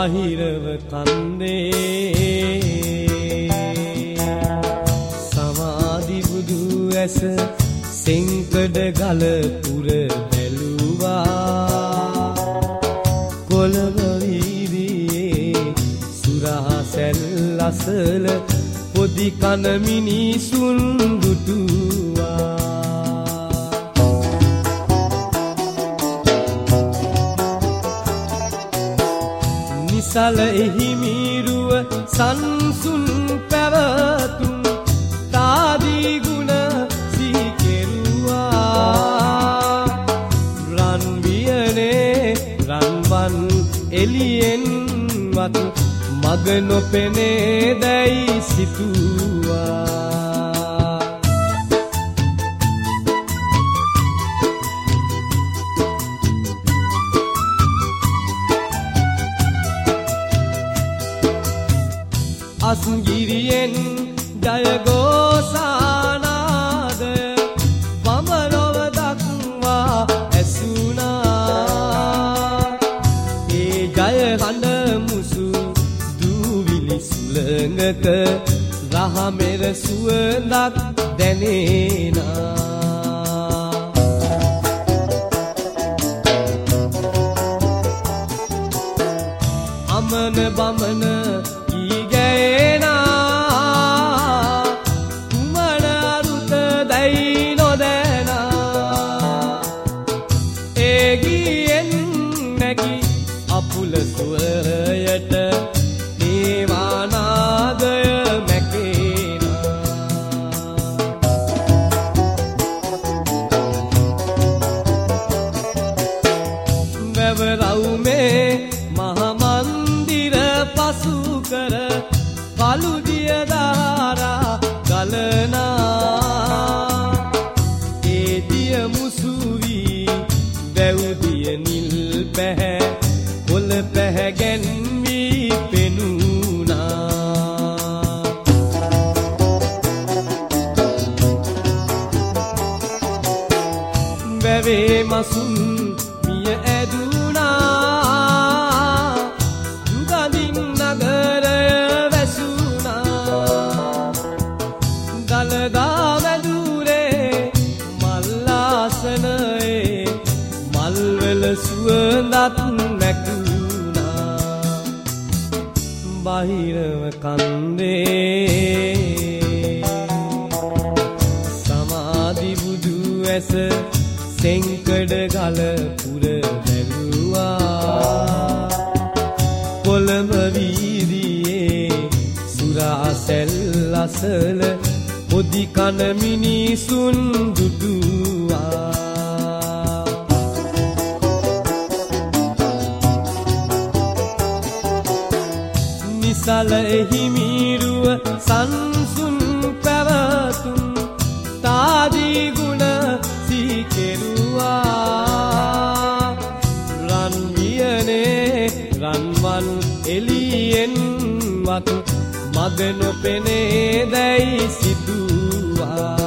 බහිරව කන්දේ සමාධි බුදු ඇස සෙංකඩ ගල පුර බැලුවා කොළඹ වීදියේ සුරා සැල් අසල පොදි කන මිනිසුන් දුටුවා නිසල එහිමිරුව සංසුන් පැවතුම් තාදී ගුණ සීකෙරුවා රන් වියනේ රන්වන් එළියෙන් වත් මග නොපෙනේ දැයි සිතුවා අස්ගිරියෙන් ජයගෝසානාදය බඹලොව දක්වා ඇසුනා ඒ ජය හඬ මුසු දූවිලි සුළඟක රහමෙර සුවඳක් දැනෙනා අමන බමන අපුල සුවයට දේවානාදය මැකේනා වැවරවුමේ මහමන්දිර පසු කර කළුදිය දහරා ගලනා ඒ දිය මුසුවී දැව්දිය නිල් පැහැ කොළ පැහැගැන්වී පෙනුණා වැවේ මසුන් මිය ඇදුනා දුගඳින් නගරය වැසුණා දළදා වැදුරේ මල්ලාසනයේ මල්වල සුවඳත් නැකුණා බහිරව කන්දේ සමාධි බුදු ඇස සෙංකඩ ගල පුර බැලුවා කොළඹ වීදියේ සුරා සැල් අසල පොදි කන මිනිසුන් දුටුවා නිසල එහිමිරුව සංසුන් පැවතුම් තාදී ගුණ සීකෙරුවා රන් වියනේ රන්වන් එළියෙන් වත් මග නොපෙනේ දැයි සිතුවා